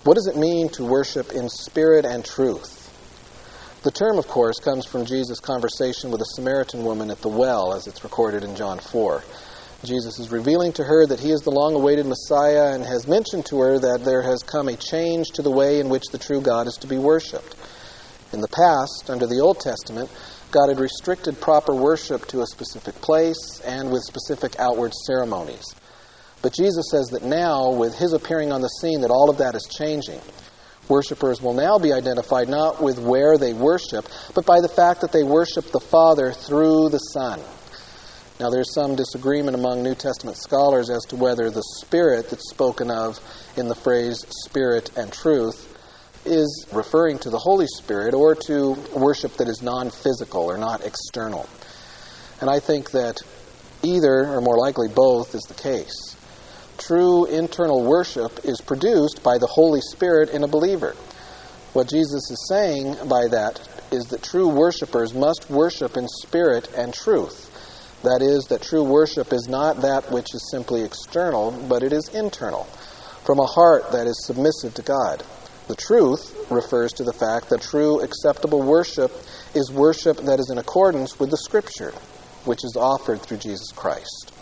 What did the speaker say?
What does it mean to worship in spirit and truth? The term, of course, comes from Jesus' conversation with a Samaritan woman at the well, as it's recorded in John 4. Jesus is revealing to her that he is the long-awaited Messiah and has mentioned to her that there has come a change to the way in which the true God is to be worshipped. In the past, under the Old Testament, God had restricted proper worship to a specific place and with specific outward ceremonies. But Jesus says that now, with his appearing on the scene, that all of that is changing. Worshippers will now be identified not with where they worship, but by the fact that they worship the Father through the Son. Now, there's some disagreement among New Testament scholars as to whether the Spirit that's spoken of in the phrase Spirit and truth is referring to the Holy Spirit or to worship that is non-physical or not external. And I think that either, or more likely both, is the case. True internal worship is produced by the Holy Spirit in a believer. What Jesus is saying by that is that true worshipers must worship in spirit and truth. That is, that true worship is not that which is simply external, but it is internal, from a heart that is submissive to God. The truth refers to the fact that true acceptable worship is worship that is in accordance with the Scripture, which is offered through Jesus Christ.